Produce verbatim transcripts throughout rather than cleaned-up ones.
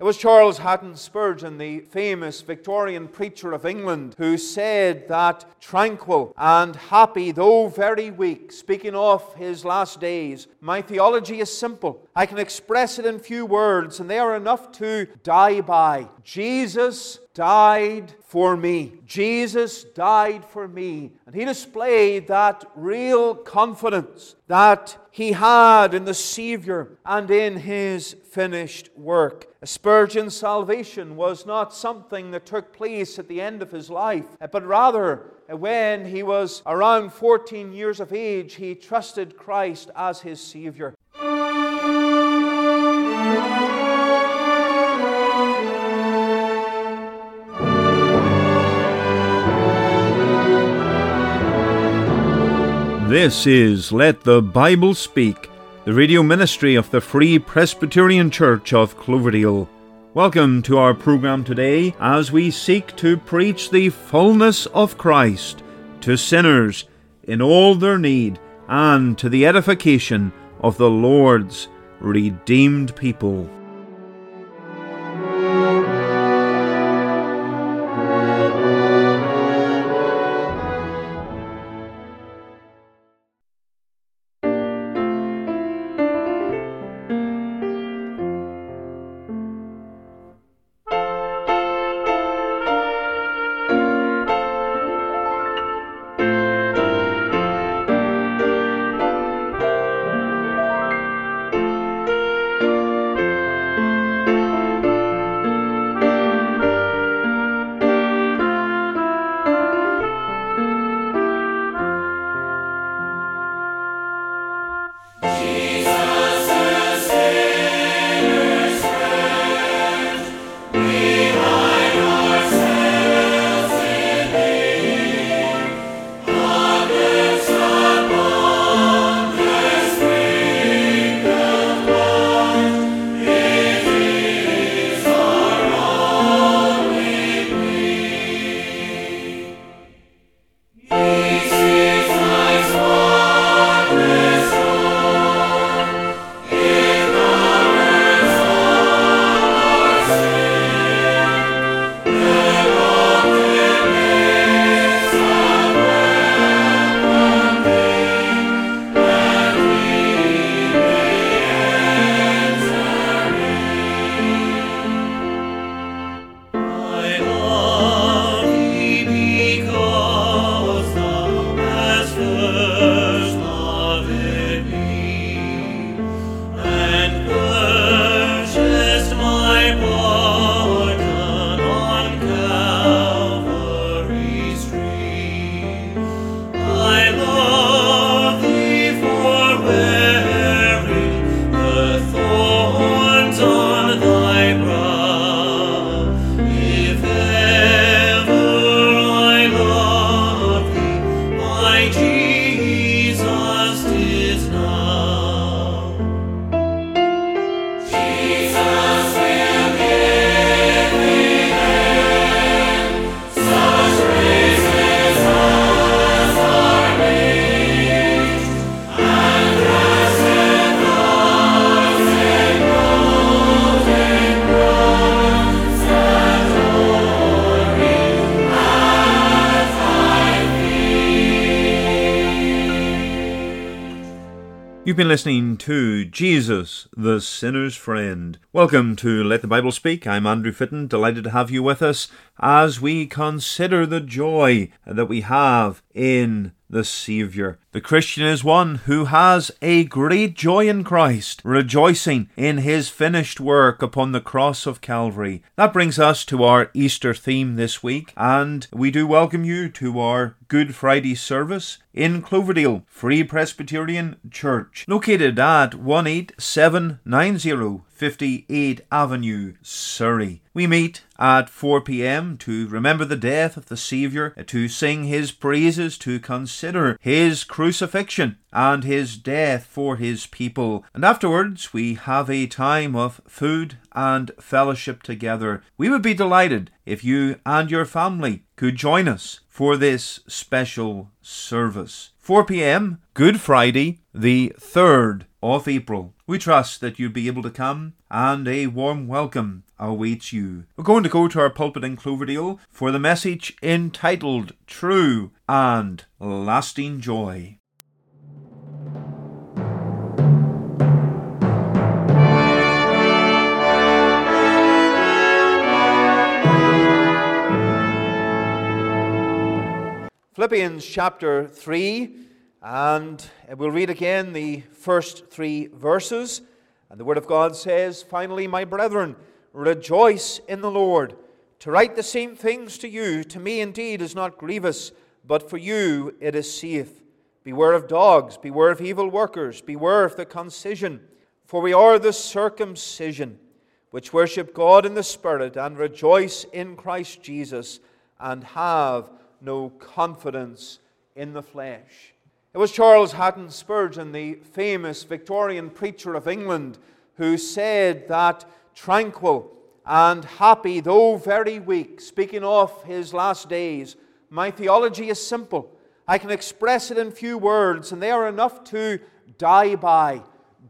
It was Charles Haddon Spurgeon, the famous Victorian preacher of England, who said that tranquil and happy, though very weak, speaking of his last days, my theology is simple. I can express it in few words, and they are enough to die by. Jesus died for me. Jesus died for me. And he displayed that real confidence that he had in the Savior and in his finished work. Spurgeon's salvation was not something that took place at the end of his life, but rather when he was around fourteen years of age, he trusted Christ as his Savior. This is Let the Bible Speak, the radio ministry of the Free Presbyterian Church of Cloverdale. Welcome to our program today as we seek to preach the fullness of Christ to sinners in all their need and to the edification of the Lord's redeemed people. You've been listening to Jesus, the Sinner's Friend. Welcome to Let the Bible Speak. I'm Andrew Fitton, delighted to have you with us as we consider the joy that we have in the Saviour. The Christian is one who has a great joy in Christ, rejoicing in his finished work upon the cross of Calvary. That brings us to our Easter theme this week, and we do welcome you to our Good Friday service in Cloverdale Free Presbyterian Church, located at one eight seven nine zero fifty-eighth Avenue, Surrey. We meet at four p.m. to remember the death of the Saviour, to sing his praises, to consider his crucifixion, and his death for his people. And afterwards we have a time of food and fellowship together. We would be delighted if you and your family could join us for this special service. four p.m., Good Friday, the third of April. We trust that you'll be able to come, and a warm welcome awaits you. We're going to go to our pulpit in Cloverdale for the message entitled True and Lasting Joy. Philippians chapter three, and we'll read again the first three verses. And the Word of God says, "Finally, my brethren, rejoice in the Lord. To write the same things to you, to me indeed is not grievous, but for you it is safe. Beware of dogs, beware of evil workers, beware of the concision. For we are the circumcision, which worship God in the Spirit, and rejoice in Christ Jesus, and have no confidence in the flesh." It was Charles Haddon Spurgeon, the famous Victorian preacher of England, who said that tranquil and happy, though very weak, speaking of his last days, "My theology is simple. I can express it in few words, and they are enough to die by.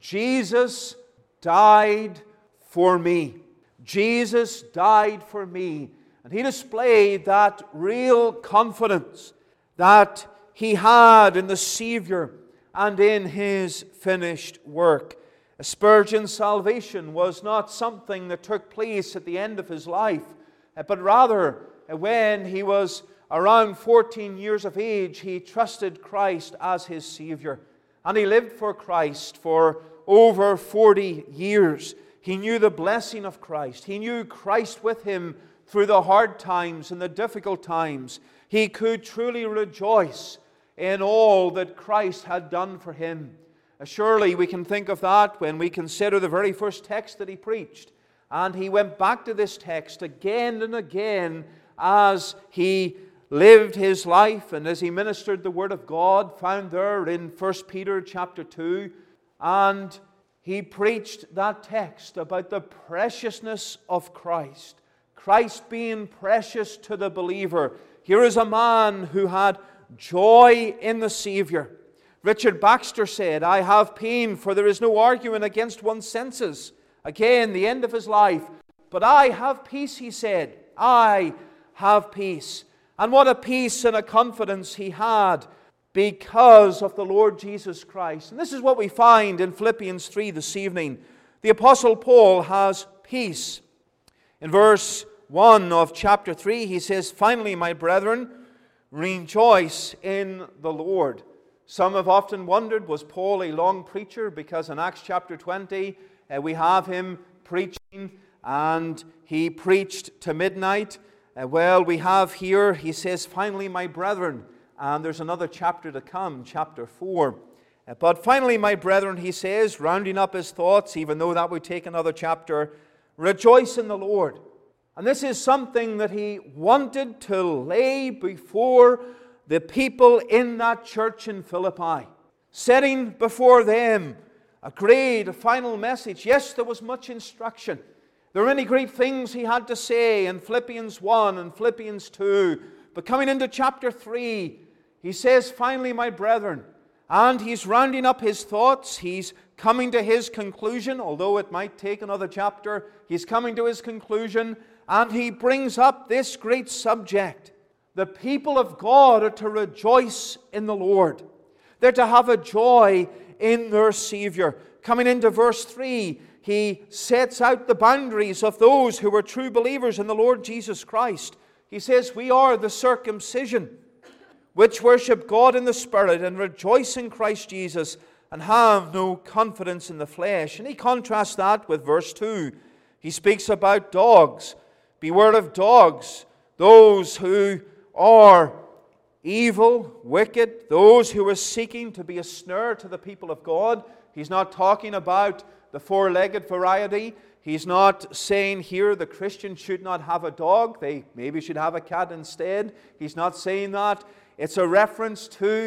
Jesus died for me. Jesus died for me." And he displayed that real confidence that he had in the Savior and in His finished work. Spurgeon's salvation was not something that took place at the end of his life, but rather when he was around fourteen years of age, he trusted Christ as his Savior. And he lived for Christ for over forty years. He knew the blessing of Christ. He knew Christ with him through the hard times and the difficult times. He could truly rejoice in all that Christ had done for him. Surely we can think of that when we consider the very first text that he preached. And he went back to this text again and again as he lived his life and as he ministered the Word of God, found there in First Peter chapter two. And he preached that text about the preciousness of Christ. Christ being precious to the believer. Here is a man who had joy in the Savior. Richard Baxter said, "I have pain, for there is no arguing against one's senses." Again, the end of his life. "But I have peace," he said. "I have peace." And what a peace and a confidence he had because of the Lord Jesus Christ. And this is what we find in Philippians three this evening. The Apostle Paul has peace. In verse one of chapter three, he says, "Finally, my brethren, rejoice in the Lord." Some have often wondered, was Paul a long preacher? Because in Acts chapter twenty, uh, we have him preaching, and he preached to midnight. Uh, well, we have here, he says, "Finally, my brethren," and there's another chapter to come, chapter four. Uh, but finally, my brethren, he says, rounding up his thoughts, even though that would take another chapter, "Rejoice in the Lord." And this is something that he wanted to lay before the people in that church in Philippi, setting before them a great, a final message. Yes, there was much instruction. There were many great things he had to say in Philippians one and Philippians two. But coming into chapter three, he says, "Finally, my brethren," and he's rounding up his thoughts. He's coming to his conclusion, although it might take another chapter. He's coming to his conclusion. And he brings up this great subject. The people of God are to rejoice in the Lord. They're to have a joy in their Savior. Coming into verse three, he sets out the boundaries of those who were true believers in the Lord Jesus Christ. He says, "We are the circumcision, which worship God in the Spirit, and rejoice in Christ Jesus, and have no confidence in the flesh." And he contrasts that with verse two. He speaks about dogs. "Beware of dogs, those who are evil, wicked, those who are seeking to be a snare to the people of God." He's not talking about the four-legged variety. He's not saying here the Christian should not have a dog. They maybe should have a cat instead. He's not saying that. It's a reference to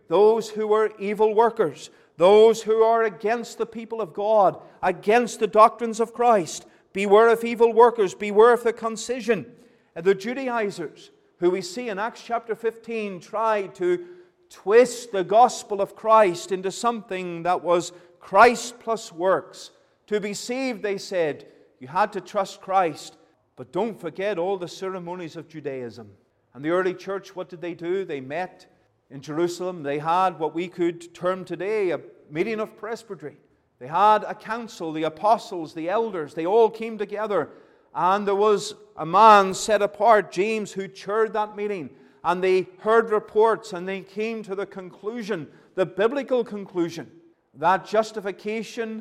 those who are evil workers, those who are against the people of God, against the doctrines of Christ. Beware of evil workers, beware of the concision. And the Judaizers, who we see in Acts chapter fifteen, tried to twist the gospel of Christ into something that was Christ plus works. To be saved, they said, you had to trust Christ, but don't forget all the ceremonies of Judaism. And the early church, what did they do? They met in Jerusalem. They had what we could term today a meeting of presbytery. They had a council, the apostles, the elders, they all came together. And there was a man set apart, James, who chaired that meeting. And they heard reports and they came to the conclusion, the biblical conclusion, that justification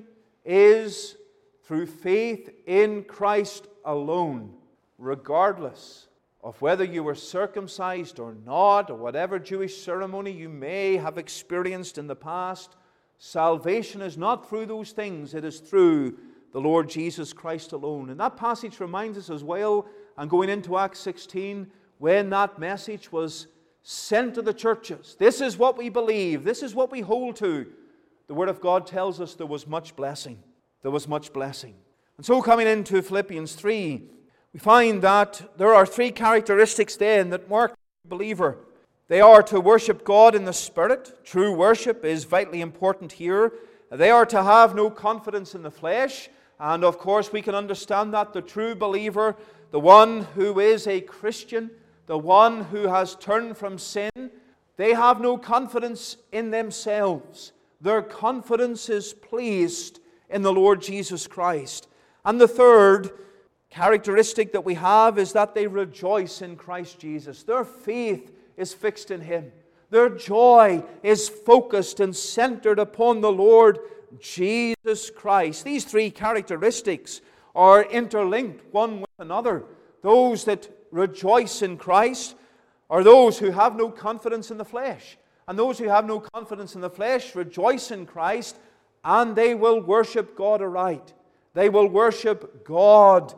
is through faith in Christ alone, regardless of whether you were circumcised or not, or whatever Jewish ceremony you may have experienced in the past. Salvation is not through those things, it is through the Lord Jesus Christ alone. And that passage reminds us as well, and going into Acts sixteen, when that message was sent to the churches, this is what we believe, this is what we hold to. The Word of God tells us there was much blessing. There was much blessing. And so coming into Philippians three, we find that there are three characteristics then that mark the believer. They are to worship God in the Spirit. True worship is vitally important here. They are to have no confidence in the flesh. And of course we can understand that the true believer, the one who is a Christian, the one who has turned from sin, they have no confidence in themselves. Their confidence is placed in the Lord Jesus Christ. And the third characteristic that we have is that they rejoice in Christ Jesus. Their faith is fixed in Him. Their joy is focused and centered upon the Lord Jesus Christ. These three characteristics are interlinked one with another. Those that rejoice in Christ are those who have no confidence in the flesh. And those who have no confidence in the flesh rejoice in Christ, and they will worship God aright. They will worship God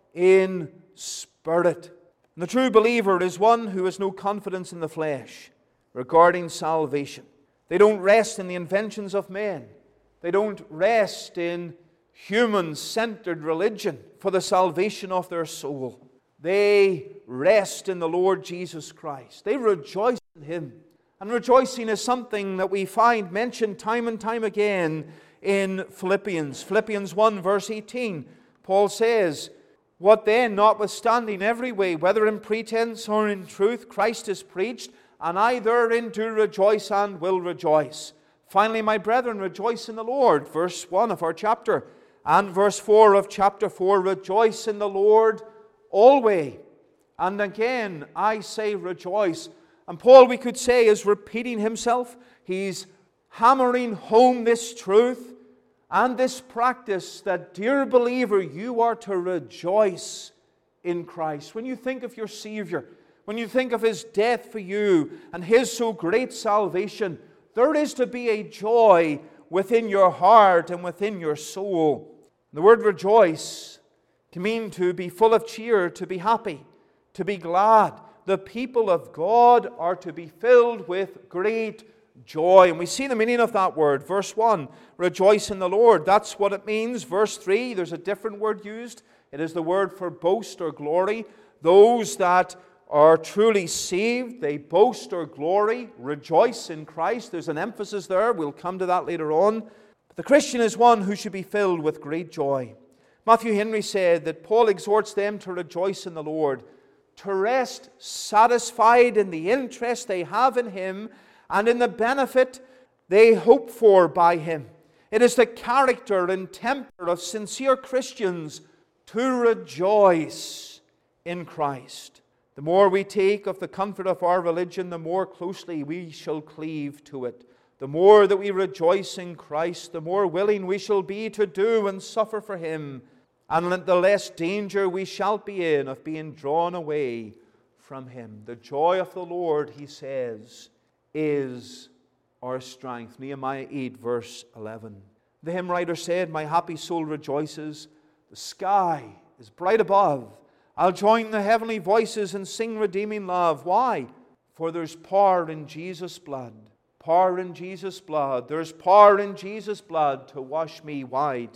in spirit. And the true believer is one who has no confidence in the flesh regarding salvation. They don't rest in the inventions of men. They don't rest in human-centered religion for the salvation of their soul. They rest in the Lord Jesus Christ. They rejoice in Him. And rejoicing is something that we find mentioned time and time again in Philippians. Philippians one verse eighteen, Paul says, "What then, notwithstanding every way, whether in pretense or in truth, Christ is preached, and I therein do rejoice and will rejoice. Finally, my brethren, rejoice in the Lord." Verse one of our chapter. And verse four of chapter four, "Rejoice in the Lord always." And again, I say rejoice. And Paul, we could say, is repeating himself. He's hammering home this truth and this practice that, dear believer, you are to rejoice in Christ. When you think of your Savior, when you think of His death for you and His so great salvation, there is to be a joy within your heart and within your soul. The word rejoice can mean to be full of cheer, to be happy, to be glad. The people of God are to be filled with great joy. And we see the meaning of that word. Verse one, rejoice in the Lord. That's what it means. Verse three, there's a different word used. It is the word for boast or glory. Those that are truly saved, they boast or glory, rejoice in Christ. There's an emphasis there. We'll come to that later on. But the Christian is one who should be filled with great joy. Matthew Henry said that Paul exhorts them to rejoice in the Lord, to rest satisfied in the interest they have in Him and in the benefit they hope for by Him. It is the character and temper of sincere Christians to rejoice in Christ. The more we take of the comfort of our religion, the more closely we shall cleave to it. The more that we rejoice in Christ, the more willing we shall be to do and suffer for Him, and the less danger we shall be in of being drawn away from Him. The joy of the Lord, he says, is our strength. Nehemiah eight, verse eleven. The hymn writer said, "My happy soul rejoices. The sky is bright above. I'll join the heavenly voices and sing redeeming love." Why? For there's power in Jesus' blood. power in Jesus' blood. There's power in Jesus' blood to wash me white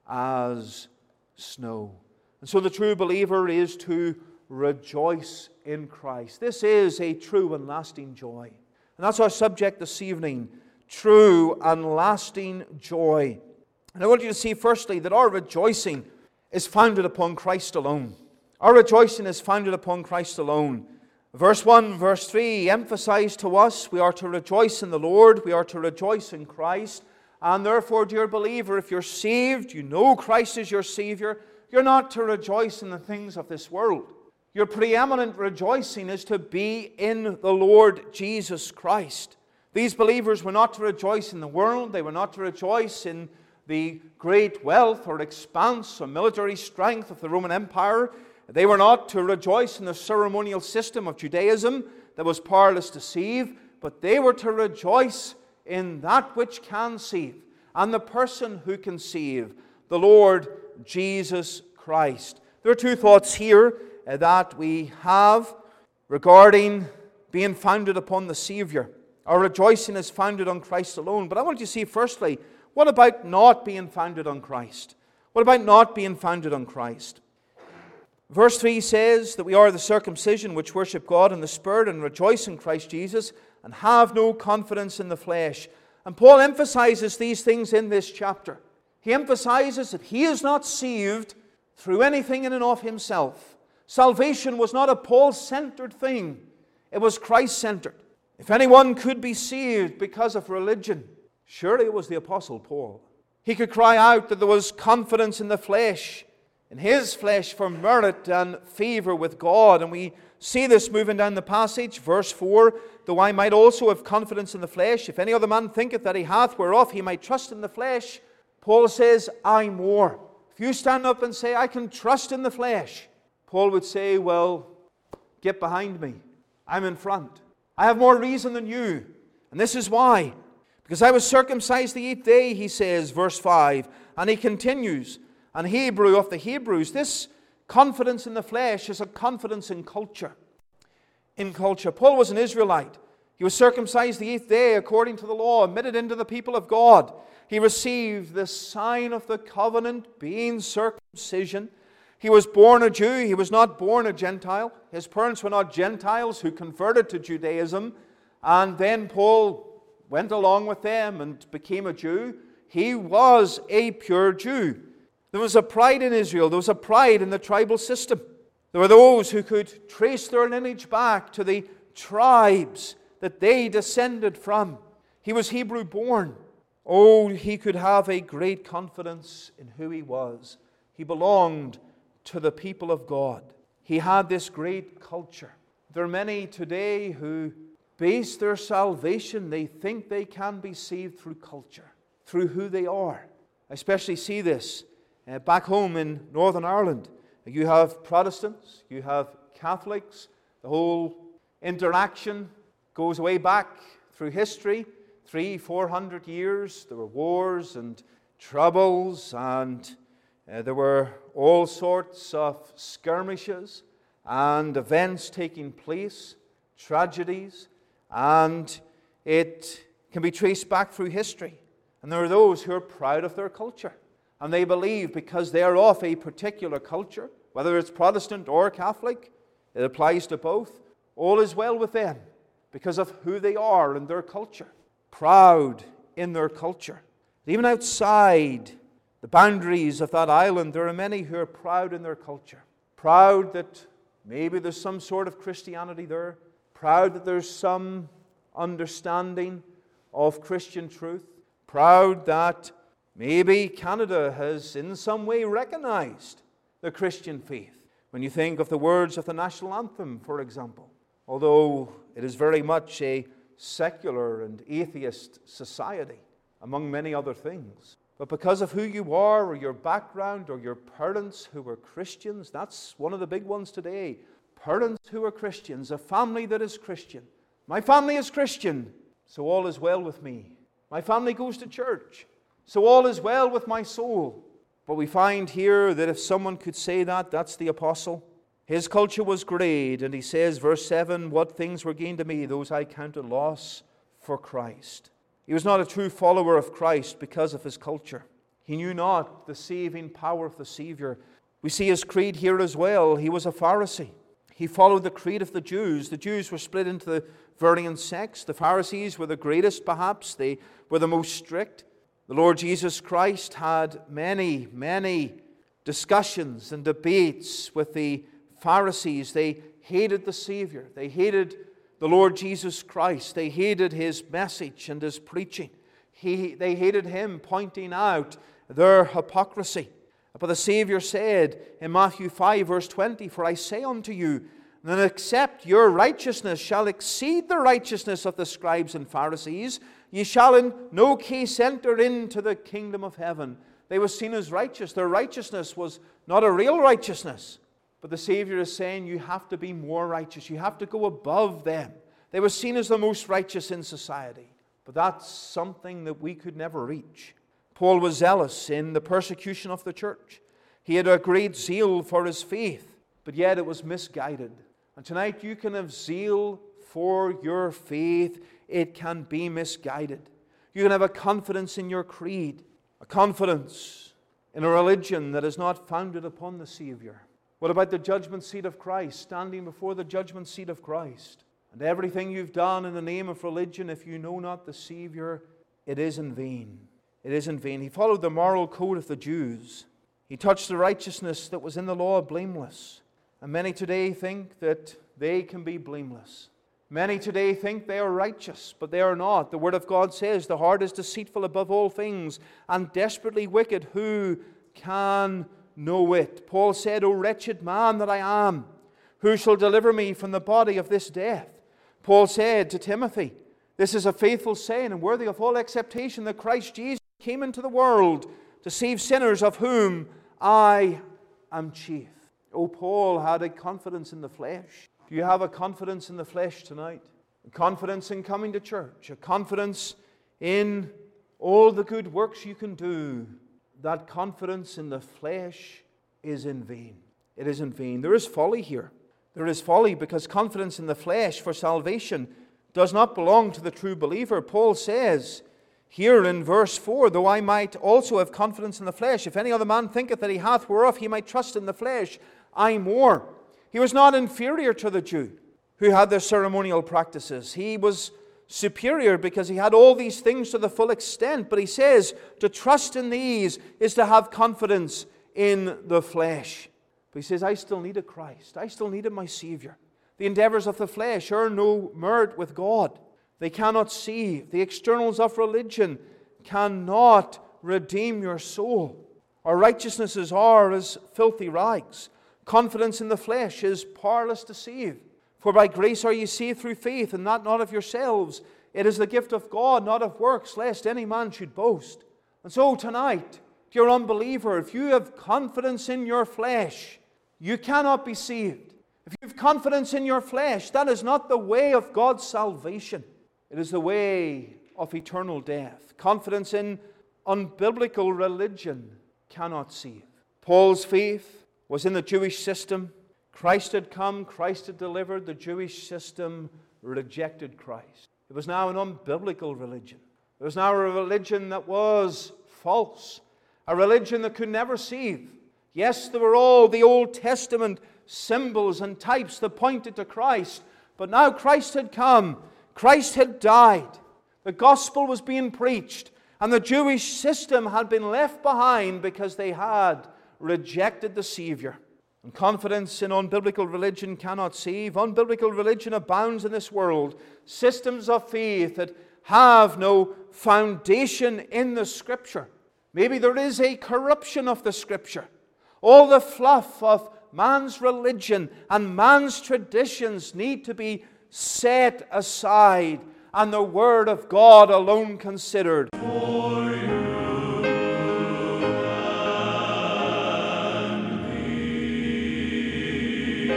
as snow. And so the true believer is to rejoice in Christ. This is a true and lasting joy. And that's our subject this evening, true and lasting joy. And I want you to see firstly that our rejoicing is founded upon Christ alone. Our rejoicing is founded upon Christ alone. Verse one, verse three emphasize to us we are to rejoice in the Lord, we are to rejoice in Christ. And therefore, dear believer, if you're saved, you know Christ is your Savior, you're not to rejoice in the things of this world. Your preeminent rejoicing is to be in the Lord Jesus Christ. These believers were not to rejoice in the world, they were not to rejoice in the great wealth or expanse or military strength of the Roman Empire. They were not to rejoice in the ceremonial system of Judaism that was powerless to save, but they were to rejoice in that which can save, and the person who can save, the Lord Jesus Christ. There are two thoughts here that we have regarding being founded upon the Savior. Our rejoicing is founded on Christ alone. But I want you to see, firstly, what about not being founded on Christ? What about not being founded on Christ? Verse three says that we are the circumcision which worship God in the Spirit and rejoice in Christ Jesus and have no confidence in the flesh. And Paul emphasizes these things in this chapter. He emphasizes that he is not saved through anything in and of himself. Salvation was not a Paul-centered thing. It was Christ-centered. If anyone could be saved because of religion, surely it was the Apostle Paul. He could cry out that there was confidence in the flesh, in his flesh, for merit and favor with God. And we see this moving down the passage, verse four, though I might also have confidence in the flesh, if any other man thinketh that he hath whereof he might trust in the flesh, Paul says, I more. If you stand up and say, I can trust in the flesh, Paul would say, well, get behind me. I'm in front. I have more reason than you. And this is why. Because I was circumcised the eighth day, he says, verse five. And he continues, and Hebrew of the Hebrews. This confidence in the flesh is a confidence in culture. In culture. Paul was an Israelite. He was circumcised the eighth day according to the law, admitted into the people of God. He received the sign of the covenant, being circumcision. He was born a Jew. He was not born a Gentile. His parents were not Gentiles who converted to Judaism. And then Paul went along with them and became a Jew. He was a pure Jew. There was a pride in Israel. There was a pride in the tribal system. There were those who could trace their lineage back to the tribes that they descended from. He was Hebrew born. Oh, he could have a great confidence in who he was. He belonged to the people of God. He had this great culture. There are many today who base their salvation, they think they can be saved through culture, through who they are. I especially see this uh, back home in Northern Ireland. You have Protestants, you have Catholics. The whole interaction goes way back through history. Three, four hundred years, there were wars and troubles, and uh, there were all sorts of skirmishes and events taking place, tragedies, and it can be traced back through history. And there are those who are proud of their culture, and they believe because they are of a particular culture, whether it's Protestant or Catholic, it applies to both, all is well with them because of who they are and their culture. Proud in their culture. Even outside the boundaries of that island, there are many who are proud in their culture. Proud that maybe there's some sort of Christianity there. Proud that there's some understanding of Christian truth. Proud that maybe Canada has in some way recognized the Christian faith. When you think of the words of the national anthem, for example, although it is very much a secular and atheist society, among many other things. But because of who you are, or your background, or your parents who were Christians, that's one of the big ones today. Parents who are Christians, a family that is Christian. My family is Christian, so all is well with me. My family goes to church, so all is well with my soul. But we find here that if someone could say that, that's the apostle. His culture was great, and he says, verse seven, what things were gained to me, those I counted loss for Christ. He was not a true follower of Christ because of his culture. He knew not the saving power of the Savior. We see his creed here as well. He was a Pharisee. He followed the creed of the Jews. The Jews were split into the varying sects. The Pharisees were the greatest, perhaps. They were the most strict. The Lord Jesus Christ had many, many discussions and debates with the Pharisees. They hated the Savior. They hated the Lord Jesus Christ. They hated his message and his preaching. He, they hated him pointing out their hypocrisy. But the Savior said in Matthew five, verse twenty, "For I say unto you, that except your righteousness shall exceed the righteousness of the scribes and Pharisees, ye shall in no case enter into the kingdom of heaven." They were seen as righteous. Their righteousness was not a real righteousness. But the Savior is saying you have to be more righteous. You have to go above them. They were seen as the most righteous in society. But that's something that we could never reach. Paul was zealous in the persecution of the church. He had a great zeal for his faith, but yet it was misguided. And tonight you can have zeal for your faith. It can be misguided. You can have a confidence in your creed, a confidence in a religion that is not founded upon the Savior. What about the judgment seat of Christ, standing before the judgment seat of Christ? And everything you've done in the name of religion, if you know not the Savior, it is in vain. It is in vain. He followed the moral code of the Jews. He touched the righteousness that was in the law blameless. And many today think that they can be blameless. Many today think they are righteous, but they are not. The Word of God says, "The heart is deceitful above all things, and desperately wicked. Who can know it?" Paul said, "O wretched man that I am, who shall deliver me from the body of this death?" Paul said to Timothy, "This is a faithful saying and worthy of all acceptation, that Christ Jesus came into the world to save sinners, of whom I am chief." Oh, Paul had a confidence in the flesh. Do you have a confidence in the flesh tonight? A confidence in coming to church? A confidence in all the good works you can do? That confidence in the flesh is in vain. It is in vain. There is folly here. There is folly because confidence in the flesh for salvation does not belong to the true believer. Paul says here in verse four, "Though I might also have confidence in the flesh, if any other man thinketh that he hath whereof he might trust in the flesh, I more." He was not inferior to the Jew who had their ceremonial practices. He was superior because he had all these things to the full extent. But he says to trust in these is to have confidence in the flesh. But he says, I still need a Christ. I still needed my Savior. The endeavors of the flesh earn no merit with God. They cannot save. The externals of religion cannot redeem your soul. Our righteousnesses are as filthy rags. Confidence in the flesh is powerless to save. For by grace are ye saved through faith, and that not of yourselves. It is the gift of God, not of works, lest any man should boast. And so tonight, dear unbeliever, if you have confidence in your flesh, you cannot be saved. If you have confidence in your flesh, that is not the way of God's salvation. It is the way of eternal death. Confidence in unbiblical religion cannot save. Paul's faith was in the Jewish system. Christ had come, Christ had delivered. The Jewish system rejected Christ. It was now an unbiblical religion. It was now a religion that was false. A religion that could never save. Yes, there were all the Old Testament symbols and types that pointed to Christ. But now Christ had come. Christ had died. The gospel was being preached. And the Jewish system had been left behind because they had rejected the Savior. And confidence in unbiblical religion cannot save. Unbiblical religion abounds in this world. Systems of faith that have no foundation in the Scripture. Maybe there is a corruption of the Scripture. All the fluff of man's religion and man's traditions need to be set aside and the Word of God alone considered. For you and me.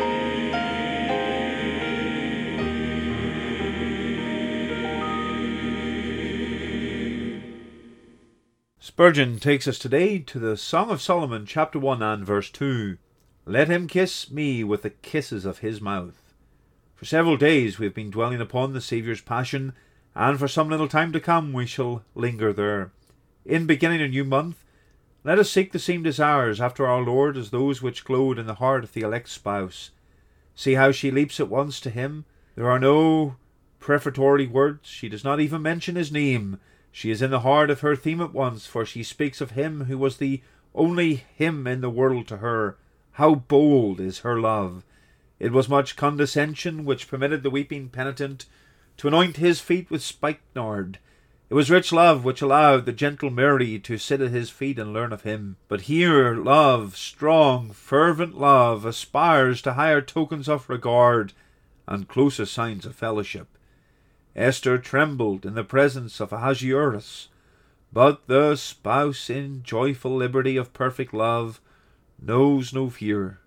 Spurgeon takes us today to the Song of Solomon, chapter one and verse two. Let him kiss me with the kisses of his mouth. For several days we have been dwelling upon the Saviour's passion and for some little time to come we shall linger there. In beginning a new month, let us seek the same desires after our Lord as those which glowed in the heart of the elect spouse. See how she leaps at once to him. There are no prefatory words. She does not even mention his name. She is in the heart of her theme at once, for she speaks of him who was the only him in the world to her. How bold is her love! It was much condescension which permitted the weeping penitent to anoint his feet with spikenard. It was rich love which allowed the gentle Mary to sit at his feet and learn of him. But here love, strong, fervent love, aspires to higher tokens of regard and closer signs of fellowship. Esther trembled in the presence of Ahasuerus, but the spouse in joyful liberty of perfect love knows no fear.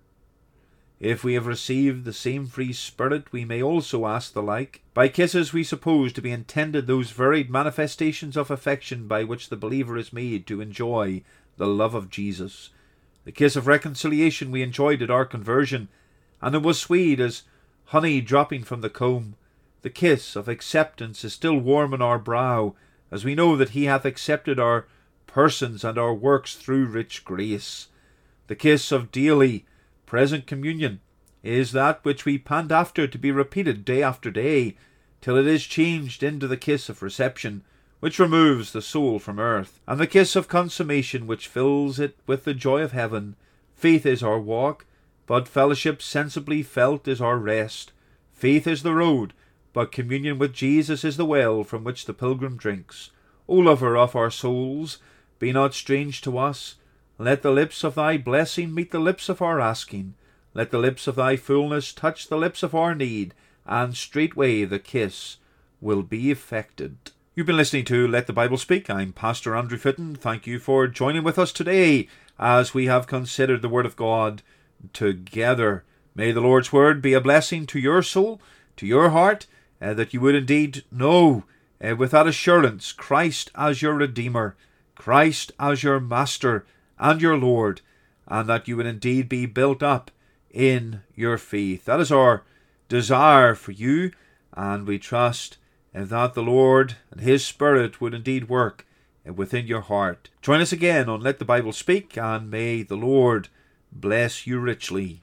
If we have received the same free spirit, we may also ask the like. By kisses we suppose to be intended those varied manifestations of affection by which the believer is made to enjoy the love of Jesus. The kiss of reconciliation we enjoyed at our conversion, and it was sweet as honey dropping from the comb. The kiss of acceptance is still warm on our brow, as we know that he hath accepted our persons and our works through rich grace. The kiss of daily present communion is that which we pant after to be repeated day after day, till it is changed into the kiss of reception, which removes the soul from earth, and the kiss of consummation, which fills it with the joy of heaven. Faith is our walk, but fellowship sensibly felt is our rest. Faith is the road, but communion with Jesus is the well from which the pilgrim drinks. O lover of our souls, be not strange to us. Let the lips of thy blessing meet the lips of our asking. Let the lips of thy fullness touch the lips of our need, and straightway the kiss will be effected. You've been listening to Let the Bible Speak. I'm Pastor Andrew Fitton. Thank you for joining with us today as we have considered the Word of God together. May the Lord's Word be a blessing to your soul, to your heart, uh, that you would indeed know uh, with that assurance Christ as your Redeemer, Christ as your Master and your Lord, and that you would indeed be built up in your faith. That is our desire for you, and we trust that the Lord and His Spirit would indeed work within your heart. Join us again on Let the Bible Speak, and may the Lord bless you richly.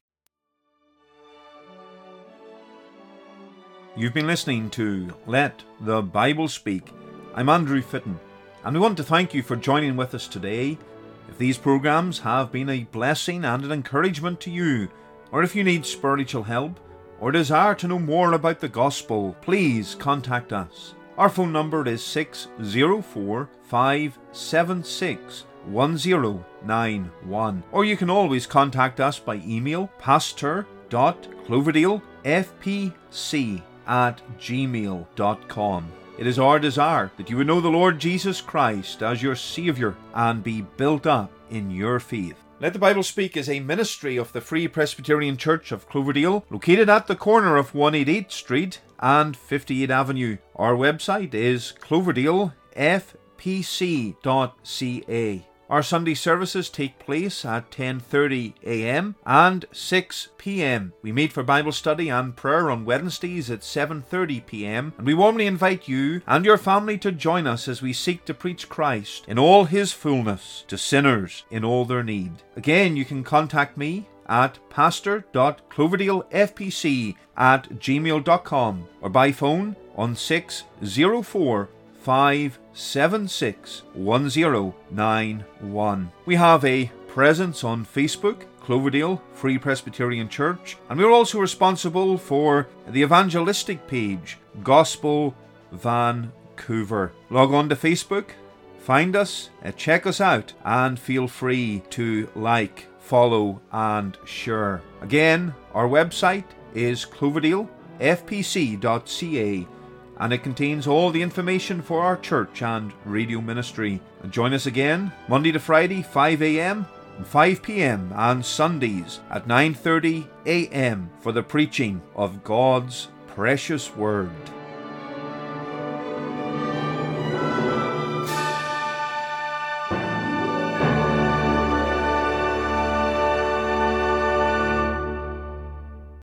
You've been listening to Let the Bible Speak. I'm Andrew Fitton, and we want to thank you for joining with us today. If these programs have been a blessing and an encouragement to you, or if you need spiritual help, or desire to know more about the gospel, please contact us. Our phone number is six zero four, five seven six, one zero nine one, or you can always contact us by email, pastor dot cloverdale f p c at gmail dot com. It is our desire that you would know the Lord Jesus Christ as your Saviour and be built up in your faith. Let the Bible Speak is a ministry of the Free Presbyterian Church of Cloverdale, located at the corner of one eighty-eighth Street and fifty-eighth Avenue. Our website is cloverdale f p c dot c a. Our Sunday services take place at ten thirty a m and six p m. We meet for Bible study and prayer on Wednesdays at seven thirty p m, and we warmly invite you and your family to join us as we seek to preach Christ in all His fullness to sinners in all their need. Again, you can contact me at pastor dot cloverdale f p c at gmail dot com or by phone on six zero four, five seven six, one zero nine one. We have a presence on Facebook, Cloverdale Free Presbyterian Church, and we're also responsible for the evangelistic page, Gospel Vancouver. Log on to Facebook, find us, check us out, and feel free to like, follow, and share. Again, our website is cloverdale f p c dot c a, and it contains all the information for our church and radio ministry. And join us again Monday to Friday, five a m and five p m, and Sundays at nine thirty a m for the preaching of God's precious Word.